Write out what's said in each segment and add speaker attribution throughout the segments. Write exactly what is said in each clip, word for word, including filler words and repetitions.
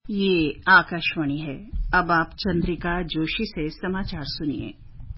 Speaker 1: ये आकाशवाणी है। अब आप चंद्रिका जोशी से समाचार सुनिए।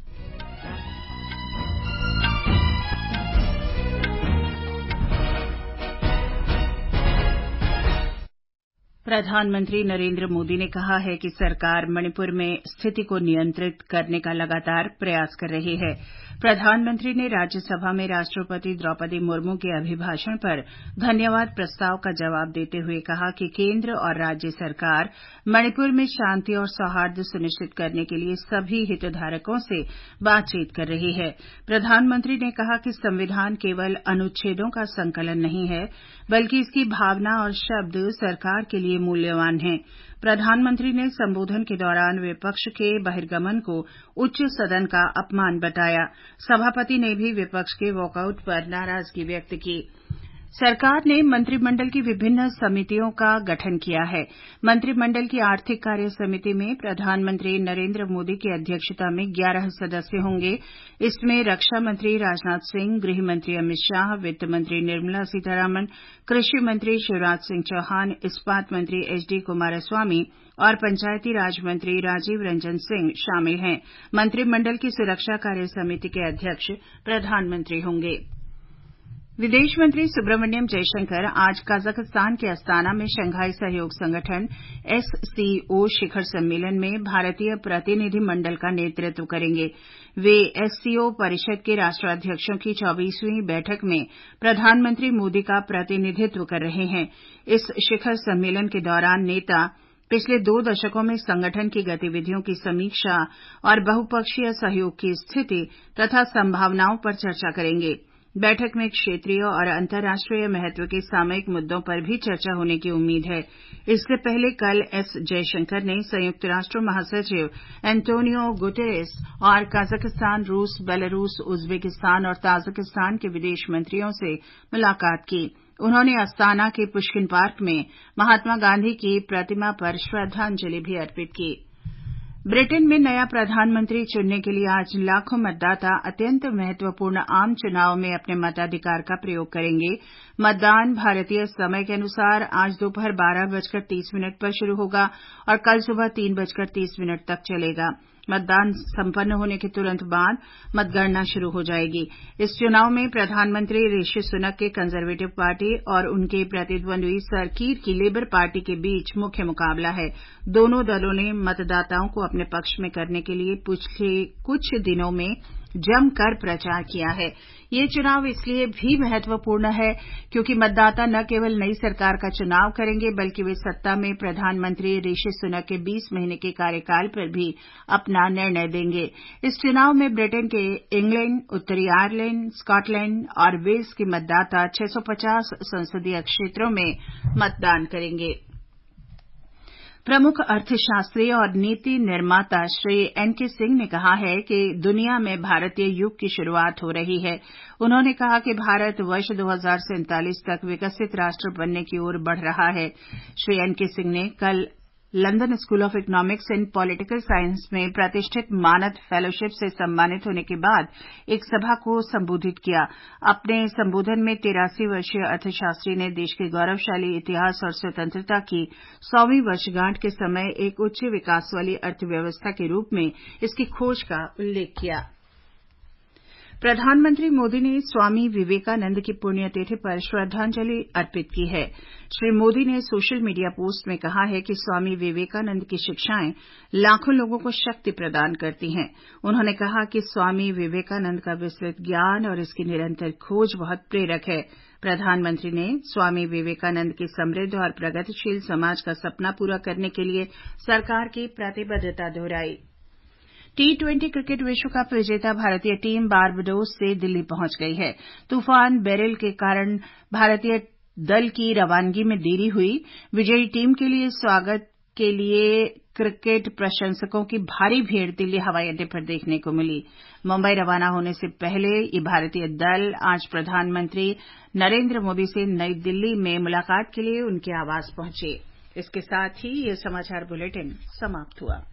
Speaker 1: प्रधानमंत्री नरेंद्र मोदी ने कहा है कि सरकार मणिपुर में स्थिति को नियंत्रित करने का लगातार प्रयास कर रही है। प्रधानमंत्री ने राज्यसभा में राष्ट्रपति द्रौपदी मुर्मू के अभिभाषण पर धन्यवाद प्रस्ताव का जवाब देते हुए कहा कि केंद्र और राज्य सरकार मणिपुर में शांति और सौहार्द सुनिश्चित करने के लिए सभी हितधारकों से बातचीत कर रही है। प्रधानमंत्री ने कहा कि संविधान केवल अनुच्छेदों का संकलन नहीं है, बल्कि इसकी भावना और शब्द सरकार के लिए मूल्यवान हैं। प्रधानमंत्री ने संबोधन के दौरान विपक्ष के बहिर्गमन को उच्च सदन का अपमान बताया। सभापति ने भी विपक्ष के वॉकआउट पर नाराजगी व्यक्त की। सरकार ने मंत्रिमंडल की विभिन्न समितियों का गठन किया है। मंत्रिमंडल की आर्थिक कार्य समिति में प्रधानमंत्री नरेंद्र मोदी की अध्यक्षता में ग्यारह सदस्य होंगे। इसमें रक्षा मंत्री राजनाथ सिंह, गृह मंत्री अमित शाह, वित्त मंत्री निर्मला सीतारमण, कृषि मंत्री शिवराज सिंह चौहान, इस्पात मंत्री एच डी कुमारस्वामी और पंचायती राज मंत्री राजीव रंजन सिंह शामिल हैं। मंत्रिमंडल की सुरक्षा कार्य समिति के अध्यक्ष प्रधानमंत्री होंगे। विदेश मंत्री सुब्रमण्यम जयशंकर आज कजाकिस्तान के अस्ताना में शंघाई सहयोग संगठन एससीओ शिखर सम्मेलन में भारतीय प्रतिनिधि मंडल का नेतृत्व करेंगे। वे एससीओ परिषद के राष्ट्राध्यक्षों की चौबीसवीं बैठक में प्रधानमंत्री मोदी का प्रतिनिधित्व कर रहे हैं। इस शिखर सम्मेलन के दौरान नेता पिछले दो दशकों में संगठन की गतिविधियों की समीक्षा और बहुपक्षीय सहयोग की स्थिति तथा संभावनाओं पर चर्चा करेंगे। बैठक में क्षेत्रीय और अंतर्राष्ट्रीय महत्व के सामयिक मुद्दों पर भी चर्चा होने की उम्मीद है। इससे पहले कल एस जयशंकर ने संयुक्त राष्ट्र महासचिव एंटोनियो गुटेरेस और कजाकिस्तान, रूस, बेलारूस, उज्बेकिस्तान और ताजिकिस्तान के विदेश मंत्रियों से मुलाकात की। उन्होंने अस्ताना के पुष्किन पार्क में महात्मा गांधी की प्रतिमा पर श्रद्धांजलि भी अर्पित की। ब्रिटेन में नया प्रधानमंत्री चुनने के लिए आज लाखों मतदाता अत्यंत महत्वपूर्ण आम चुनाव में अपने मताधिकार का प्रयोग करेंगे। मतदान भारतीय समय के अनुसार आज दोपहर बारह बजकर तीस मिनट पर शुरू होगा और कल सुबह तीन बजकर तीस मिनट तक चलेगा। मतदान संपन्न होने के तुरंत बाद मतगणना शुरू हो जाएगी। इस चुनाव में प्रधानमंत्री ऋषि सुनक के कंजरवेटिव पार्टी और उनके प्रतिद्वंद्वी सर कीर की लेबर पार्टी के बीच मुख्य मुकाबला है। दोनों दलों ने मतदाताओं को अपने पक्ष में करने के लिए पिछले कुछ दिनों में जमकर प्रचार किया है। ये चुनाव इसलिए भी महत्वपूर्ण है क्योंकि मतदाता न केवल नई सरकार का चुनाव करेंगे, बल्कि वे सत्ता में प्रधानमंत्री ऋषि सुनक के बीस महीने के कार्यकाल पर भी अपना निर्णय देंगे। इस चुनाव में ब्रिटेन के इंग्लैंड, उत्तरी आयरलैंड, स्कॉटलैंड और वेल्स के मतदाता छह सौ पचास संसदीय क्षेत्रों में मतदान करेंगे। प्रमुख अर्थशास्त्री और नीति निर्माता श्री एन के सिंह ने कहा है कि दुनिया में भारतीय युग की शुरुआत हो रही है। उन्होंने कहा कि भारत वर्ष दो हज़ार सैंतालीस तक विकसित राष्ट्र बनने की ओर बढ़ रहा है। श्री एन के सिंह ने कल London school of economics and political science में प्रतिष्ठित मानद फेलोशिप से सम्मानित होने के बाद एक सभा को संबोधित किया। अपने संबोधन में तिरासी वर्षीय अर्थशास्त्री ने देश के गौरवशाली इतिहास और स्वतंत्रता की सौवीं वर्षगांठ के समय एक उच्च विकास वाली अर्थव्यवस्था के रूप में इसकी खोज का उल्लेख किया। प्रधानमंत्री मोदी ने स्वामी विवेकानंद की पुण्यतिथि पर श्रद्धांजलि अर्पित की है। श्री मोदी ने सोशल मीडिया पोस्ट में कहा है कि स्वामी विवेकानंद की शिक्षाएं लाखों लोगों को शक्ति प्रदान करती हैं। उन्होंने कहा कि स्वामी विवेकानंद का विस्तृत ज्ञान और इसकी निरंतर खोज बहुत प्रेरक है। प्रधानमंत्री ने स्वामी विवेकानंद के समृद्ध और प्रगतिशील समाज का सपना पूरा करने के लिए सरकार की प्रतिबद्धता दोहराई। टी ट्वेंटी क्रिकेट विश्व कप विजेता भारतीय टीम बारबाडोस से दिल्ली पहुंच गई है। तूफान बेरिल के कारण भारतीय दल की रवानगी में देरी हुई। विजयी टीम के लिए स्वागत के लिए क्रिकेट प्रशंसकों की भारी भीड़ दिल्ली हवाई अड्डे पर देखने को मिली। मुंबई रवाना होने से पहले ये भारतीय दल आज प्रधानमंत्री नरेंद्र मोदी से नई दिल्ली में मुलाकात के लिए उनके आवास पहुंचे। इसके साथ ही ये समाचार बुलेटिन समाप्त हुआ।